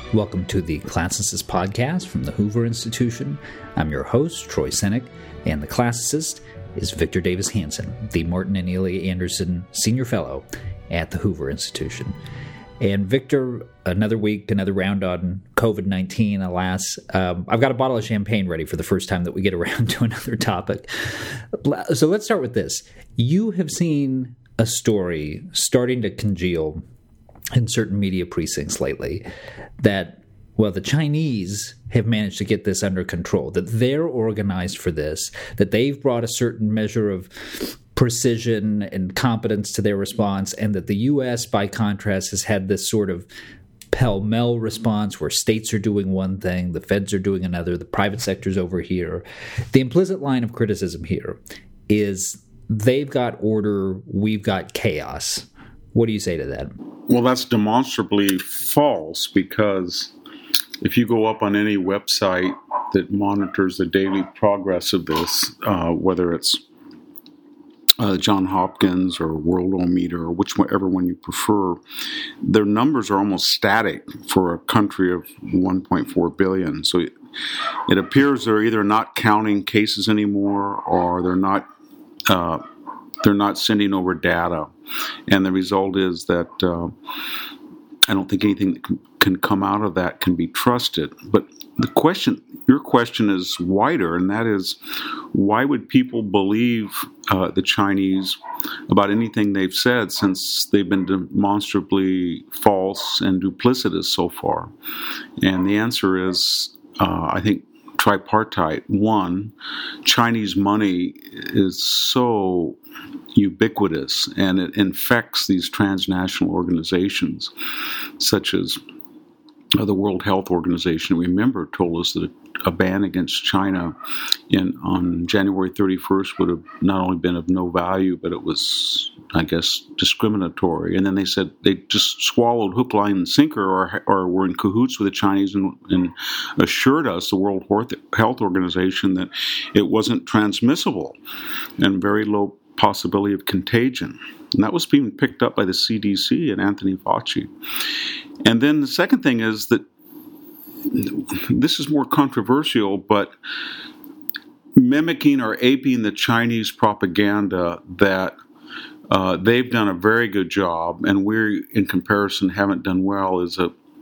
Welcome to the Classicist Podcast from the Hoover Institution. I'm your host, Troy Senik, and the classicist is Victor Davis Hanson, the Martin and Ilya Anderson Senior Fellow at the Hoover Institution. And Victor, another week, another round on COVID-19, alas. I've got a bottle of champagne ready for the first time that we get around to another topic. So let's start with this. You have seen a story starting to congeal in certain media precincts lately that, well, the Chinese have managed to get this under control, that they're organized for this, that they've brought a certain measure of precision and competence to their response, and that the U.S., by contrast, has had this sort of pell-mell response where states are doing one thing, the feds are doing another, the private sector's over here. The implicit line of criticism here is they've got order, we've got chaos. What do you say to that? Well, that's demonstrably false, because if you go up on any website that monitors the daily progress of this, whether it's Johns Hopkins or Worldometer or whichever one you prefer, their numbers are almost static for a country of 1.4 billion. So it appears they're either not counting cases anymore, or they're not sending over data. And the result is that I don't think anything that can come out of that can be trusted. But your question is wider, and that is, why would people believe the Chinese about anything they've said, since they've been demonstrably false and duplicitous so far? And the answer is, I think, tripartite. One, Chinese money is so ubiquitous, and it infects these transnational organizations, such as the World Health Organization. Remember, told us that a ban against China on January 31st would have not only been of no value, but it was, I guess, discriminatory. And then they said they just swallowed hook, line, and sinker, or were in cahoots with the Chinese and assured us, the World Health Organization, that it wasn't transmissible and very low possibility of contagion. And that was being picked up by the CDC and Anthony Fauci. And then the second thing is that this is more controversial, but mimicking or aping the Chinese propaganda that they've done a very good job, and we, in comparison, haven't done well, is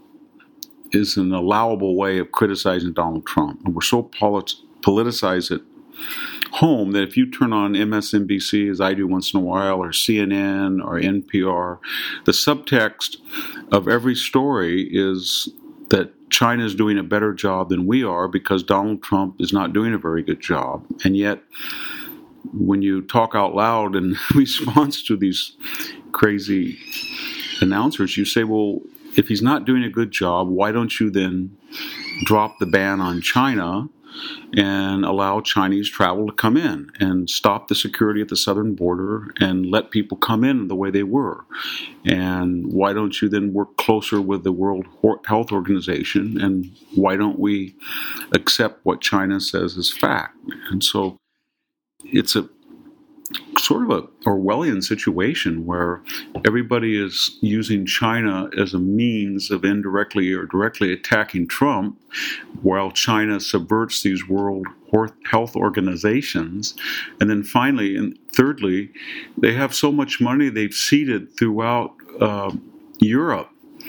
an allowable way of criticizing Donald Trump. And we're so politicized at home that if you turn on MSNBC, as I do once in a while, or CNN or NPR, the subtext of every story is that China is doing a better job than we are because Donald Trump is not doing a very good job. And yet, when you talk out loud in response to these crazy announcers, you say, well, if he's not doing a good job, why don't you then drop the ban on China and allow Chinese travel to come in and stop the security at the southern border and let people come in the way they were? And why don't you then work closer with the World Health Organization? And why don't we accept what China says is fact? And so it's a sort of a Orwellian situation where everybody is using China as a means of indirectly or directly attacking Trump, while China subverts these World Health Organizations. And then finally, and thirdly, they have so much money they've seeded throughout Europe.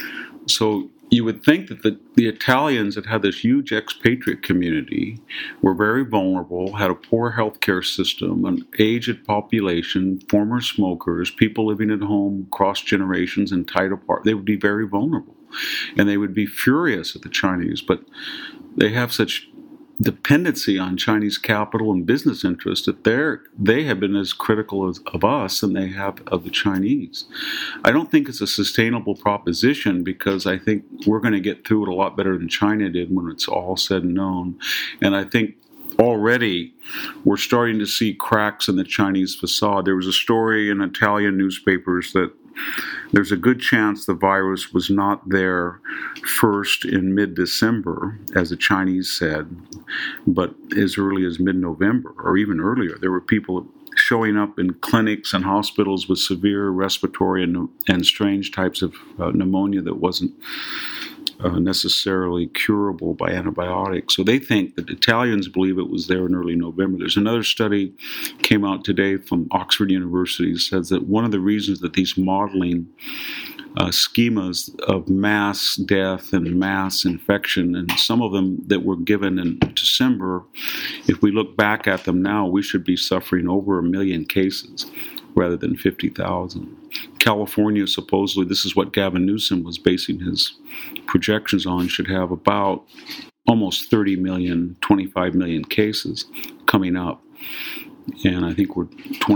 So you would think that the Italians that had this huge expatriate community were very vulnerable, had a poor healthcare system, an aged population, former smokers, people living at home across generations and tied apart. They would be very vulnerable, and they would be furious at the Chinese. But they have such dependency on Chinese capital and business interests that they have been as critical of us than they have of the Chinese. I don't think it's a sustainable proposition, because I think we're going to get through it a lot better than China did when it's all said and known. And I think already we're starting to see cracks in the Chinese facade. There was a story in Italian newspapers that there's a good chance the virus was not there first in mid-December, as the Chinese said, but as early as mid-November or even earlier. There were people showing up in clinics and hospitals with severe respiratory and strange types of pneumonia that wasn't necessarily curable by antibiotics. So they think that Italians believe it was there in early November. There's another study came out today from Oxford University that says that one of the reasons that these modeling schemas of mass death and mass infection, and some of them that were given in December, if we look back at them now, we should be suffering over 1 million cases rather than 50,000. California, supposedly, this is what Gavin Newsom was basing his projections on, should have about almost 30 million, 25 million cases coming up. And I think we're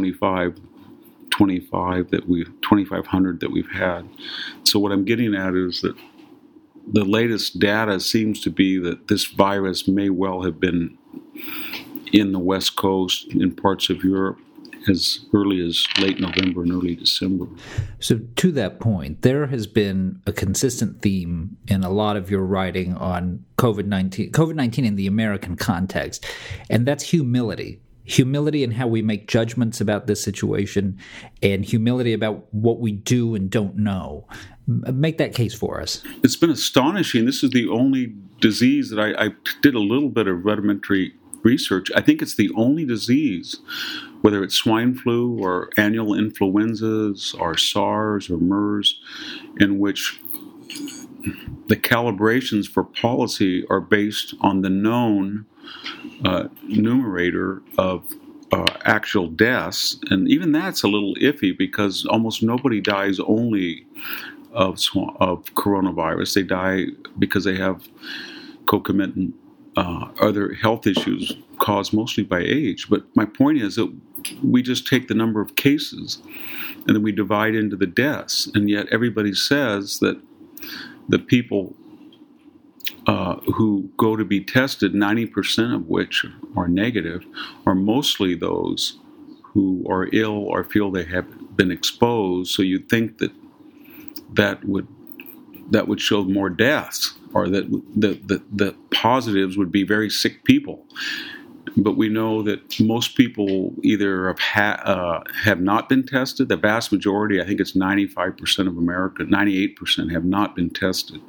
2,500 that we've had. So what I'm getting at is that the latest data seems to be that this virus may well have been in the West Coast, in parts of Europe, as early as late November and early December. So to that point, there has been a consistent theme in a lot of your writing on COVID-19 in the American context, and that's humility. Humility in how we make judgments about this situation, and humility about what we do and don't know. Make that case for us. It's been astonishing. This is the only disease that I did a little bit of rudimentary research. I think it's the only disease, whether it's swine flu or annual influenzas or SARS or MERS, in which the calibrations for policy are based on the known numerator of actual deaths. And even that's a little iffy because almost nobody dies only of coronavirus. They die because they have concomitant other health issues caused mostly by age. But my point is that we just take the number of cases and then we divide into the deaths. And yet everybody says that the people who go to be tested, 90% of which are negative, are mostly those who are ill or feel they have been exposed. So you'd think that would show more deaths, or that the positives would be very sick people. But we know that most people either have not been tested. The vast majority, I think it's 95% of America, 98% have not been tested.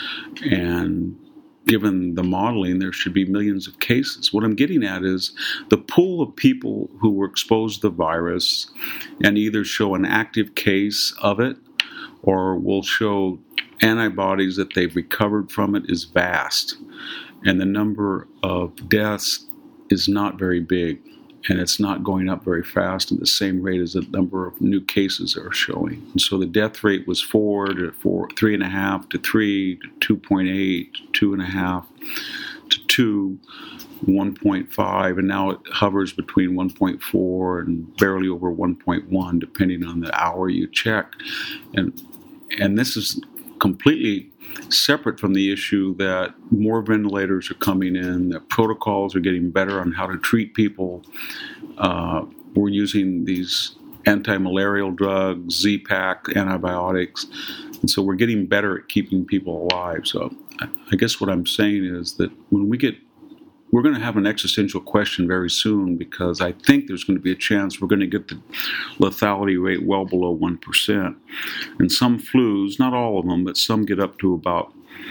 And given the modeling, there should be millions of cases. What I'm getting at is the pool of people who were exposed to the virus and either show an active case of it or will show antibodies that they've recovered from it is vast. And the number of deaths is not very big, and it's not going up very fast at the same rate as the number of new cases are showing. And so the death rate was 4 to 3.5 to 3 to 2.8 to 2.5 to 2, 1.5, and now it hovers between 1.4 and barely over 1.1, depending on the hour you check. And this is completely separate from the issue that more ventilators are coming in, that protocols are getting better on how to treat people. We're using these anti-malarial drugs, Z-Pak, antibiotics, and so we're getting better at keeping people alive. So I guess what I'm saying is that we're going to have an existential question very soon, because I think there's going to be a chance we're going to get the lethality rate well below 1%. And some flus, not all of them, but some get up to about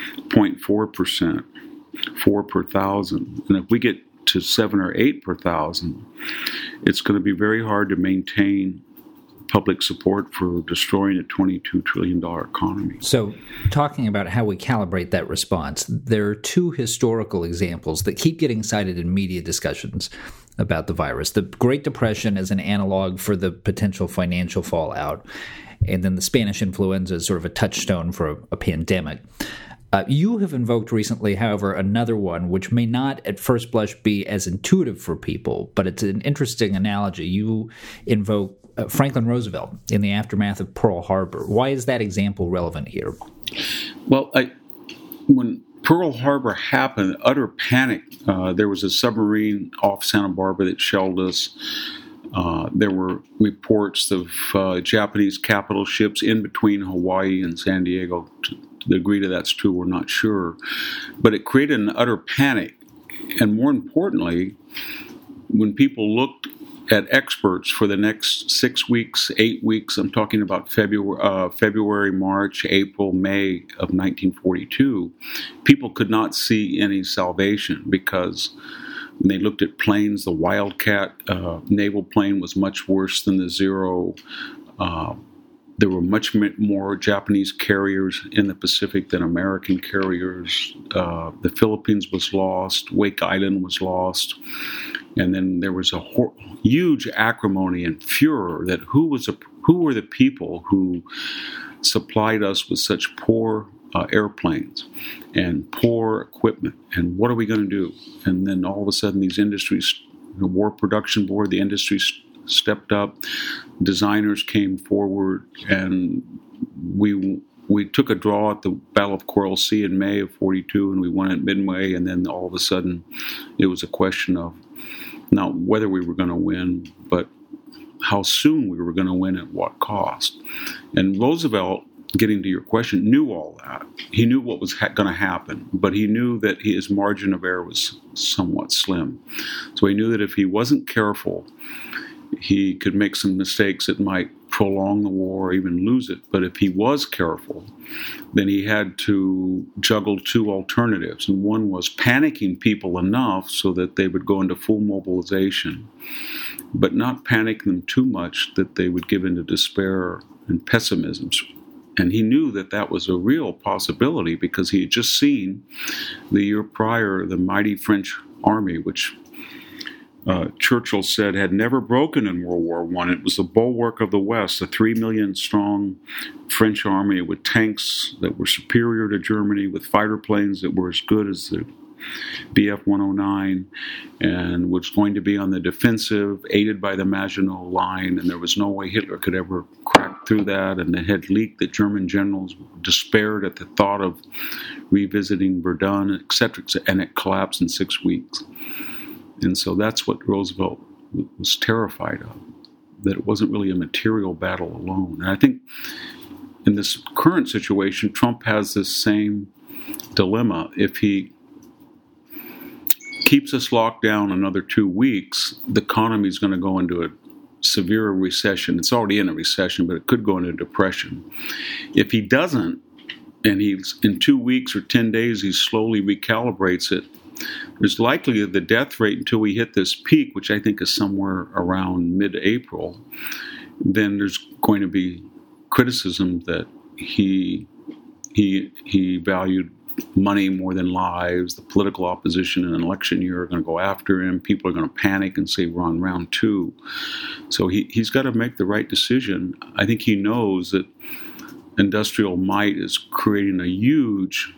0.4%, 4 per thousand. And if we get to 7 or 8 per thousand, it's going to be very hard to maintain public support for destroying a $22 trillion economy. So, talking about how we calibrate that response, there are two historical examples that keep getting cited in media discussions about the virus. The Great Depression as an analog for the potential financial fallout, and then the Spanish influenza as sort of a touchstone for a pandemic. You have invoked recently, however, another one which may not at first blush be as intuitive for people, but it's an interesting analogy. You invoke Franklin Roosevelt in the aftermath of Pearl Harbor. Why is that example relevant here? Well, when Pearl Harbor happened, utter panic. There was a submarine off Santa Barbara that shelled us. There were reports of Japanese capital ships in between Hawaii and San Diego. To the degree that that's true, we're not sure. But it created an utter panic. And more importantly, when people looked at experts for the next 6 weeks, 8 weeks. I'm talking about February, March, April, May of 1942. People could not see any salvation because when they looked at planes, the Wildcat naval plane was much worse than the Zero. There were much more Japanese carriers in the Pacific than American carriers. The Philippines was lost. Wake Island was lost. And then there was a huge acrimony and furor that who were the people who supplied us with such poor airplanes and poor equipment, and what are we going to do? And then all of a sudden these industries, the War Production Board, the industry stepped up, designers came forward, and we took a draw at the Battle of Coral Sea in May of 42, and we won at Midway, and then all of a sudden it was a question of not whether we were going to win, but how soon we were going to win at what cost. And Roosevelt, getting to your question, knew all that. He knew what was going to happen, but he knew that his margin of error was somewhat slim. So he knew that if he wasn't careful, he could make some mistakes that might prolong the war or even lose it. But if he was careful, then he had to juggle two alternatives. And one was panicking people enough so that they would go into full mobilization, but not panic them too much that they would give into despair and pessimism. And he knew that that was a real possibility because he had just seen the year prior the mighty French army, which Churchill said had never broken in World War I. It was the bulwark of the West, a 3 million strong French army with tanks that were superior to Germany, with fighter planes that were as good as the Bf-109, and was going to be on the defensive, aided by the Maginot Line, and there was no way Hitler could ever crack through that, and it had leaked that German generals despaired at the thought of revisiting Verdun, etc., and it collapsed in 6 weeks. And so that's what Roosevelt was terrified of, that it wasn't really a material battle alone. And I think in this current situation, Trump has this same dilemma. If he keeps us locked down another 2 weeks, the economy is going to go into a severe recession. It's already in a recession, but it could go into depression. If he doesn't, and he's in 2 weeks or 10 days, he slowly recalibrates it, there's likely that the death rate until we hit this peak, which I think is somewhere around mid-April, then there's going to be criticism that he valued money more than lives. The political opposition in an election year are going to go after him. People are going to panic and say we're on round 2. So he's got to make the right decision. I think he knows that industrial might is creating a huge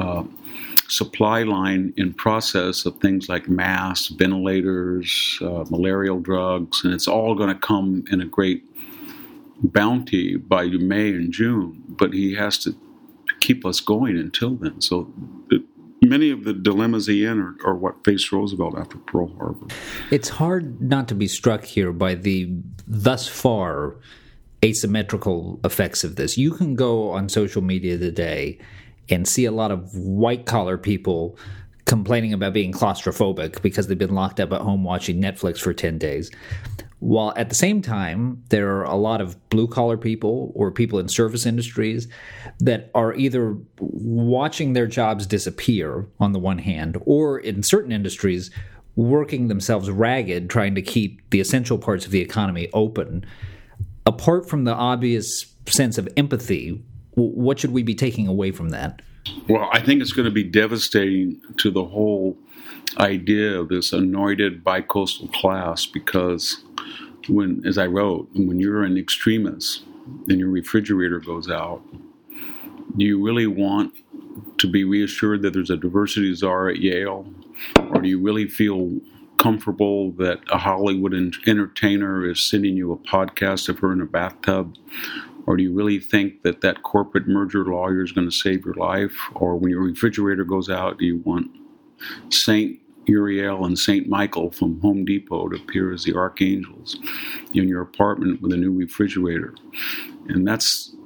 supply line in process of things like masks, ventilators, malarial drugs, and it's all going to come in a great bounty by May and June, but he has to keep us going until then. So many of the dilemmas he in are what faced Roosevelt after Pearl Harbor. It's hard not to be struck here by the thus far asymmetrical effects of this. You can go on social media today and see a lot of white-collar people complaining about being claustrophobic because they've been locked up at home watching Netflix for 10 days. While at the same time, there are a lot of blue-collar people or people in service industries that are either watching their jobs disappear on the one hand, or in certain industries, working themselves ragged trying to keep the essential parts of the economy open. Apart from the obvious sense of empathy, what should we be taking away from that? Well, I think it's going to be devastating to the whole idea of this anointed bicoastal class, because when, as I wrote, when you're an extremist and your refrigerator goes out, do you really want to be reassured that there's a diversity czar at Yale? Or do you really feel comfortable that a Hollywood entertainer is sending you a podcast of her in a bathtub? Or do you really think that that corporate merger lawyer is going to save your life? Or when your refrigerator goes out, do you want Saint Uriel and Saint Michael from Home Depot to appear as the archangels in your apartment with a new refrigerator? And that's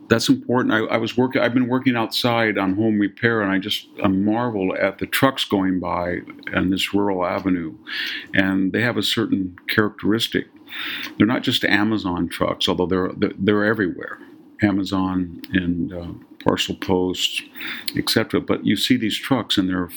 that's important. I've been working outside on home repair, and I marvel at the trucks going by on this rural avenue, and they have a certain characteristic. They're not just Amazon trucks, although they're everywhere. Amazon and parcel post, etc. But you see these trucks, and they're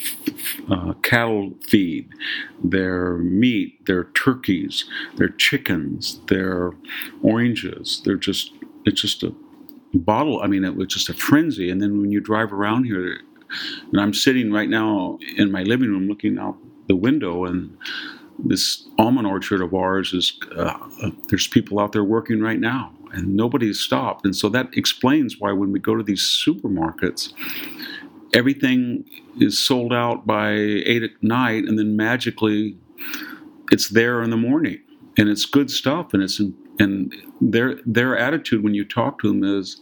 cattle feed, they're meat, they're turkeys, they're chickens, they're oranges. It's just a bottle. I mean, it was just a frenzy. And then when you drive around here, and I'm sitting right now in my living room looking out the window, and this almond orchard of ours is there's people out there working right now, and nobody's stopped. And so that explains why when we go to these supermarkets, everything is sold out by 8 at night, and then magically it's there in the morning, and it's good stuff. And their attitude when you talk to them is,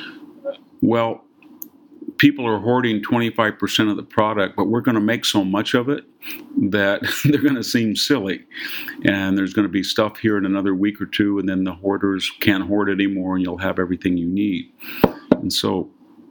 well, people are hoarding 25% of the product, but we're going to make so much of it that they're going to seem silly. And there's going to be stuff here in another week or two, and then the hoarders can't hoard anymore, and you'll have everything you need. And so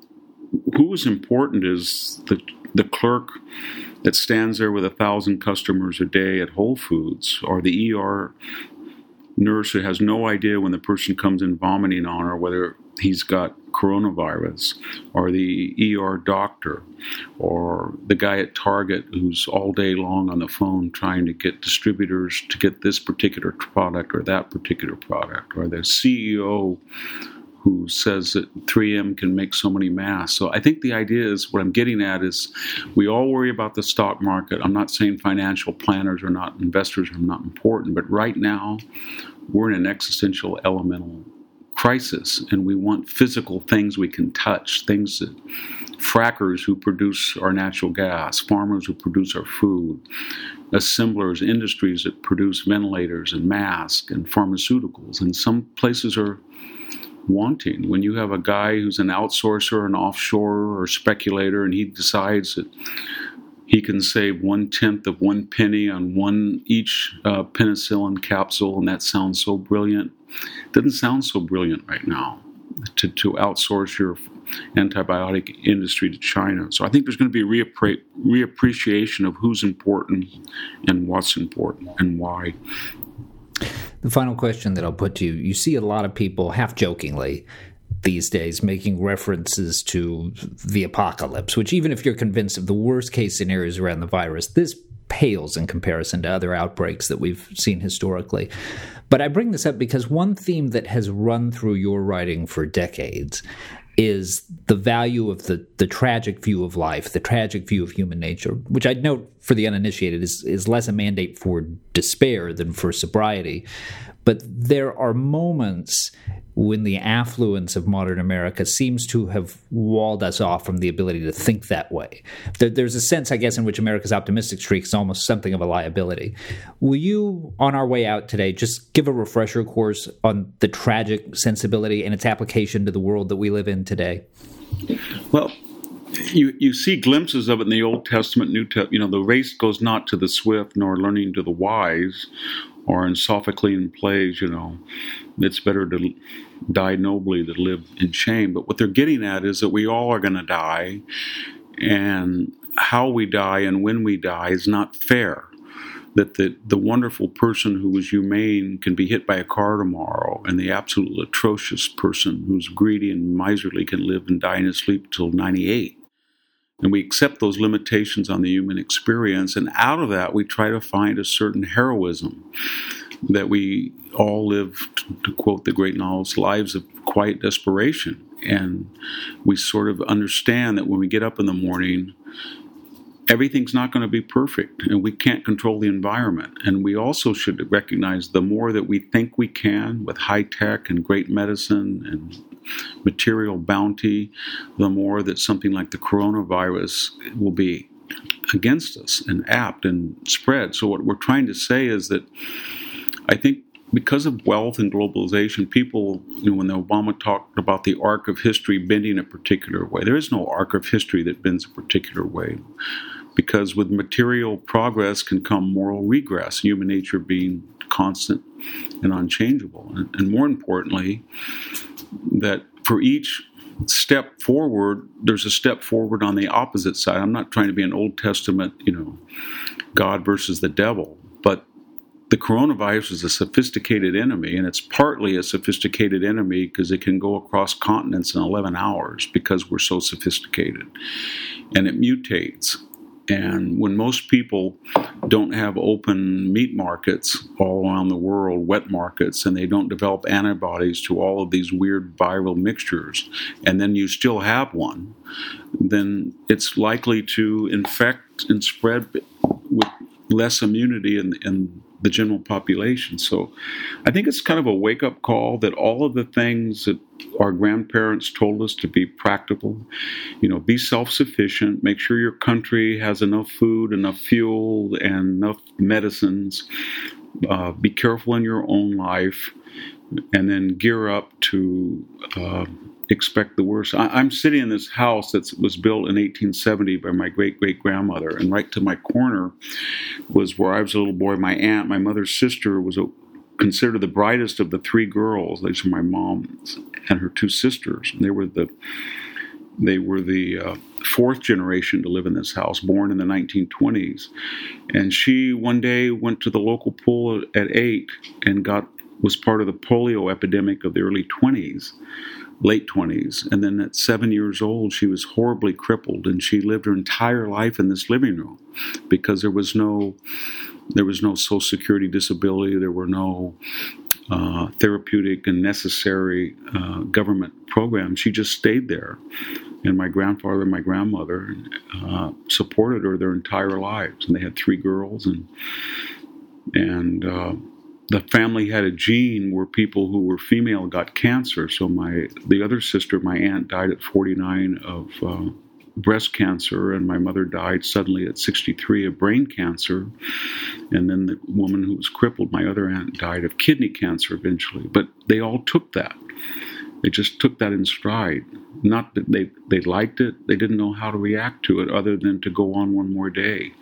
who is important is the clerk that stands there with 1,000 customers a day at Whole Foods, or the ER nurse who has no idea when the person comes in vomiting on her whether he's got coronavirus, or the ER doctor, or the guy at Target who's all day long on the phone trying to get distributors to get this particular product or that particular product, or the CEO who says that 3M can make so many masks. So I think the idea is, what I'm getting at is, we all worry about the stock market. I'm not saying financial planners or not investors are not important, but right now we're in an existential elemental crisis, and we want physical things we can touch, things that frackers who produce our natural gas, farmers who produce our food, assemblers, industries that produce ventilators and masks and pharmaceuticals. And some places are wanting. When you have a guy who's an outsourcer, an offshore or speculator, and he decides that he can save 1/10 of 1 penny on each penicillin capsule, and that sounds so brilliant. It doesn't sound so brilliant right now to outsource your antibiotic industry to China. So I think there's going to be a reappreciation of who's important and what's important and why. The final question that I'll put to you, you see a lot of people, half jokingly these days, making references to the apocalypse, which, even if you're convinced of the worst case scenarios around the virus, this pales in comparison to other outbreaks that we've seen historically. But I bring this up because one theme that has run through your writing for decades is the value of the tragic view of life, the tragic view of human nature, which I'd note for the uninitiated is less a mandate for despair than for sobriety. But there are moments when the affluence of modern America seems to have walled us off from the ability to think that way. There's a sense, I guess, in which America's optimistic streak is almost something of a liability. Will you, on our way out today, just give a refresher course on the tragic sensibility and its application to the world that we live in today? Well, you see glimpses of it in the Old Testament, New Testament. The race goes not to the swift, nor learning to the wise, or in Sophoclean plays, it's better to die nobly than live in shame. But what they're getting at is that we all are going to die, and how we die and when we die is not fair. That the wonderful person who was humane can be hit by a car tomorrow, and the absolutely atrocious person who's greedy and miserly can live and die in his sleep till 98. And we accept those limitations on the human experience, and out of that we try to find a certain heroism, that we all live, to quote the great novelist, lives of quiet desperation. And we sort of understand that when we get up in the morning, everything's not going to be perfect, and we can't control the environment. And we also should recognize the more that we think we can with high tech and great medicine and material bounty, the more that something like the coronavirus will be against us and apt and spread. So what we're trying to say is that I think because of wealth and globalization, people, when Obama talked about the arc of history bending a particular way, there is no arc of history that bends a particular way. Because with material progress can come moral regress, human nature being constant and unchangeable. And more importantly, that for each step forward, there's a step forward on the opposite side. I'm not trying to be an Old Testament, God versus the devil, but the coronavirus is a sophisticated enemy, and it's partly a sophisticated enemy because it can go across continents in 11 hours because we're so sophisticated, and it mutates. And when most people don't have open meat markets all around the world, wet markets, and they don't develop antibodies to all of these weird viral mixtures, and then you still have one, then it's likely to infect and spread with less immunity in the general population. So I think it's kind of a wake-up call that all of the things that our grandparents told us to be practical, be self-sufficient, make sure your country has enough food, enough fuel, and enough medicines, be careful in your own life, and then gear up to expect the worst. I'm sitting in this house that was built in 1870 by my great-great-grandmother, and right to my corner was where I was a little boy. My aunt, my mother's sister, was considered the brightest of the three girls. These are my mom and her two sisters. And they were the fourth generation to live in this house, born in the 1920s. And she one day went to the local pool at 8 and was part of the polio epidemic of the late 20s. And then at 7 years old, she was horribly crippled, and she lived her entire life in this living room because there was no Social Security disability. There were no therapeutic and necessary government programs. She just stayed there. And my grandfather and my grandmother supported her their entire lives. And they had three girls, and the family had a gene where people who were female got cancer. So the other sister, my aunt, died at 49 of breast cancer, and my mother died suddenly at 63 of brain cancer. And then the woman who was crippled, my other aunt, died of kidney cancer eventually. But they all took that. They just took that in stride. Not that they liked it. They didn't know how to react to it other than to go on one more day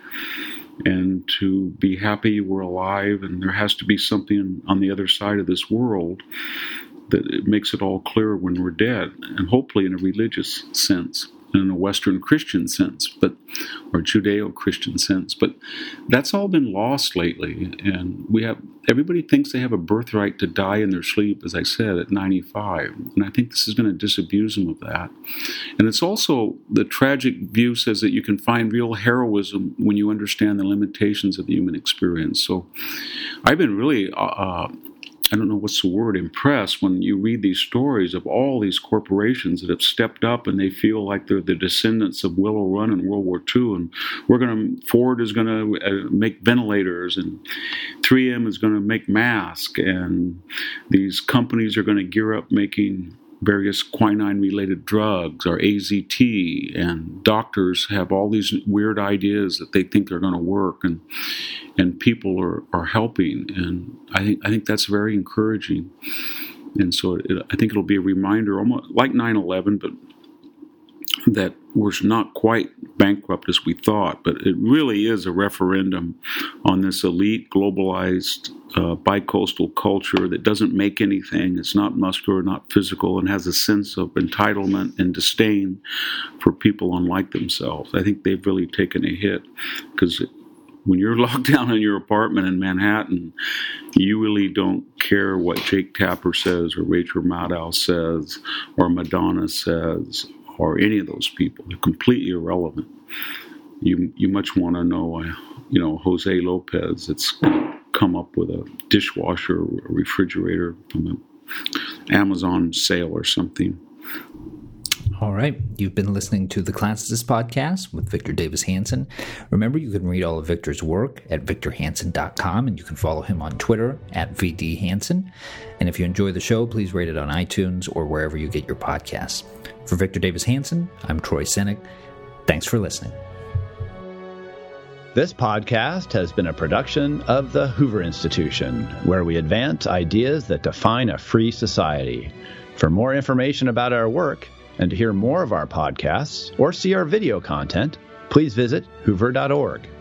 and to be happy you were alive, and there has to be something on the other side of this world that it makes it all clear when we're dead, and hopefully in a religious sense, in a Western Christian sense, or Judeo-Christian sense. But that's all been lost lately, and everybody thinks they have a birthright to die in their sleep, as I said, at 95, and I think this is going to disabuse them of that. And it's also, the tragic view says that you can find real heroism when you understand the limitations of the human experience. So I've been really I don't know what's the word, impressed when you read these stories of all these corporations that have stepped up and they feel like they're the descendants of Willow Run in World War II. And Ford is going to make ventilators, and 3M is going to make masks, and these companies are going to gear up making various quinine-related drugs, or AZT, and doctors have all these weird ideas that they think are going to work, and people are helping, and I think that's very encouraging. And so I think it'll be a reminder, almost like 9/11, but that we're not quite bankrupt as we thought, but it really is a referendum on this elite, globalized, bicoastal culture that doesn't make anything. It's not muscular, not physical, and has a sense of entitlement and disdain for people unlike themselves. I think they've really taken a hit, because when you're locked down in your apartment in Manhattan, you really don't care what Jake Tapper says, or Rachel Maddow says, or Madonna says, or any of those people. They're completely irrelevant. You much want to know, Jose Lopez that's come up with a dishwasher or a refrigerator from an Amazon sale or something. All right. You've been listening to the Classicist Podcast with Victor Davis Hanson. Remember, you can read all of Victor's work at victorhanson.com, and you can follow him on Twitter at VDHanson. And if you enjoy the show, please rate it on iTunes or wherever you get your podcasts. For Victor Davis Hanson, I'm Troy Senig. Thanks for listening. This podcast has been a production of the Hoover Institution, where we advance ideas that define a free society. For more information about our work, and to hear more of our podcasts or see our video content, please visit hoover.org.